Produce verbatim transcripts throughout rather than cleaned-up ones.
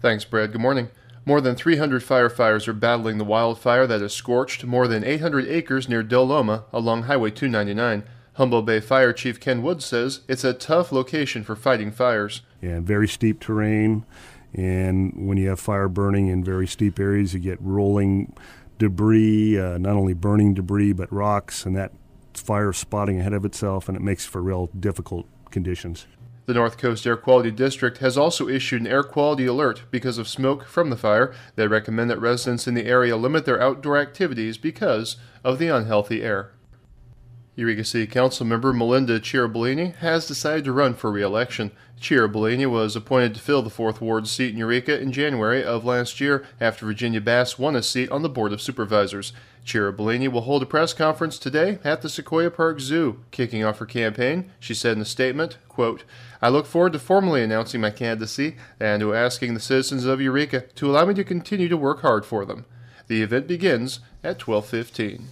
Thanks, Brad. Good morning. More than three hundred firefighters are battling the wildfire that has scorched more than eight hundred acres near Del Loma along Highway two ninety-nine. Humboldt Bay Fire Chief Ken Woods says it's a tough location for fighting fires. Yeah, very steep terrain, and when you have fire burning in very steep areas, you get rolling debris, uh, not only burning debris, but rocks, and that fire spotting ahead of itself, and it makes for real difficult conditions. The North Coast Air Quality District has also issued an air quality alert because of smoke from the fire. They recommend that residents in the area limit their outdoor activities because of the unhealthy air. Eureka City Council member Melinda Ciarabolini has decided to run for re-election. Ciarabolini was appointed to fill the fourth Ward seat in Eureka in January of last year after Virginia Bass won a seat on the Board of Supervisors. Ciarabolini will hold a press conference today at the Sequoia Park Zoo. Kicking off her campaign, she said in a statement, quote, "I look forward to formally announcing my candidacy and to asking the citizens of Eureka to allow me to continue to work hard for them." The event begins at twelve fifteen.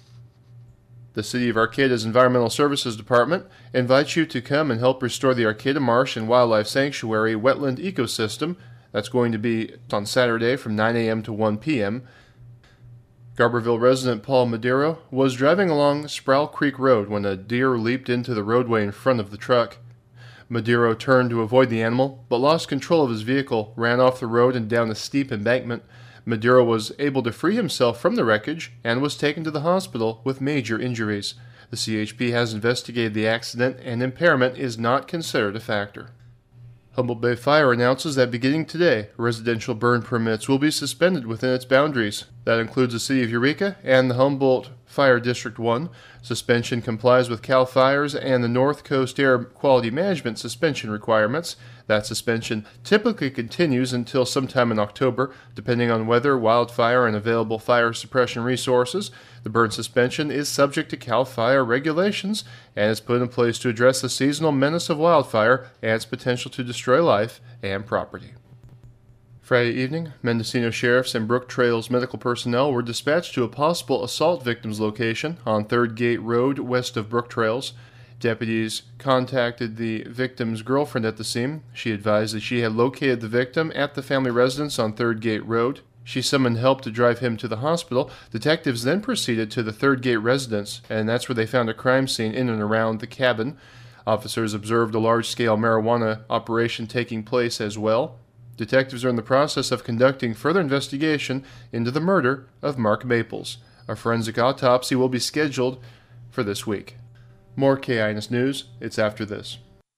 The City of Arcata's Environmental Services Department invites you to come and help restore the Arcata Marsh and Wildlife Sanctuary wetland ecosystem. That's going to be on Saturday from nine a.m. to one p.m. Garberville resident Paul Madero was driving along Sproul Creek Road when a deer leaped into the roadway in front of the truck. Madero turned to avoid the animal, but lost control of his vehicle, ran off the road and down a steep embankment. Madero was able to free himself from the wreckage and was taken to the hospital with major injuries. The C H P has investigated the accident, and impairment is not considered a factor. Humboldt Bay Fire announces that beginning today, residential burn permits will be suspended within its boundaries. That includes the City of Eureka and the Humboldt Fire District one. Suspension complies with CAL FIRE's and the North Coast Air Quality Management suspension requirements. That suspension typically continues until sometime in October, depending on weather, wildfire, and available fire suppression resources. The burn suspension is subject to CAL FIRE regulations and is put in place to address the seasonal menace of wildfire and its potential to destroy life and property. Friday evening, Mendocino sheriffs and Brook Trails medical personnel were dispatched to a possible assault victim's location on Third Gate Road west of Brook Trails. Deputies contacted the victim's girlfriend at the scene. She advised that she had located the victim at the family residence on Third Gate Road. She summoned help to drive him to the hospital. Detectives then proceeded to the Third Gate residence, and that's where they found a crime scene in and around the cabin. Officers observed a large-scale marijuana operation taking place as well. Detectives are in the process of conducting further investigation into the murder of Mark Maples. A forensic autopsy will be scheduled for this week. More K I N S News, it's after this.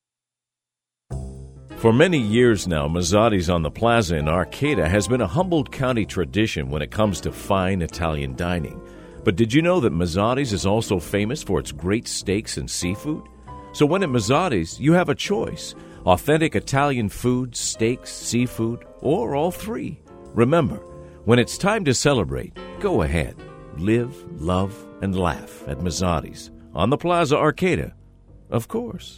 For many years now, Mazzotti's on the Plaza in Arcata has been a Humboldt County tradition when it comes to fine Italian dining. But did you know that Mazzotti's is also famous for its great steaks and seafood? So when at Mazzotti's, you have a choice. Authentic Italian food, steaks, seafood, or all three. Remember, when it's time to celebrate, go ahead. Live, love, and laugh at Mazzotti's. On the Plaza Arcata, of course.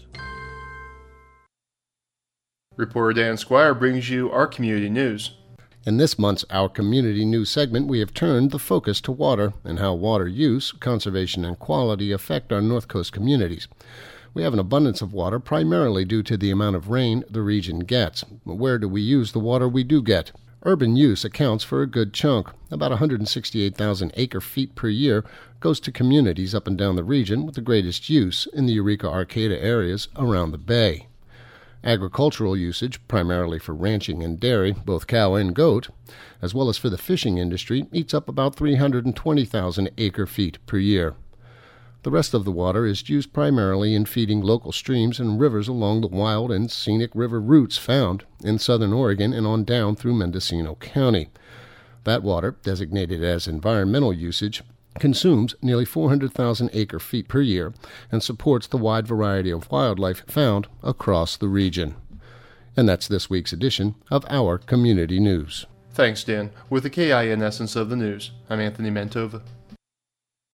Reporter Dan Squire brings you our community news. In this month's Our Community News segment, we have turned the focus to water and how water use, conservation, and quality affect our North Coast communities. We have an abundance of water primarily due to the amount of rain the region gets. But where do we use the water we do get? Urban use accounts for a good chunk. About one hundred sixty-eight thousand acre-feet per year goes to communities up and down the region with the greatest use in the Eureka-Arcata areas around the bay. Agricultural usage, primarily for ranching and dairy, both cow and goat, as well as for the fishing industry, eats up about three hundred twenty thousand acre-feet per year. The rest of the water is used primarily in feeding local streams and rivers along the wild and scenic river routes found in southern Oregon and on down through Mendocino County. That water, designated as environmental usage, consumes nearly four hundred thousand acre-feet per year and supports the wide variety of wildlife found across the region. And that's this week's edition of Our Community News. Thanks, Dan. With the K I N essence of the news, I'm Anthony Mantova.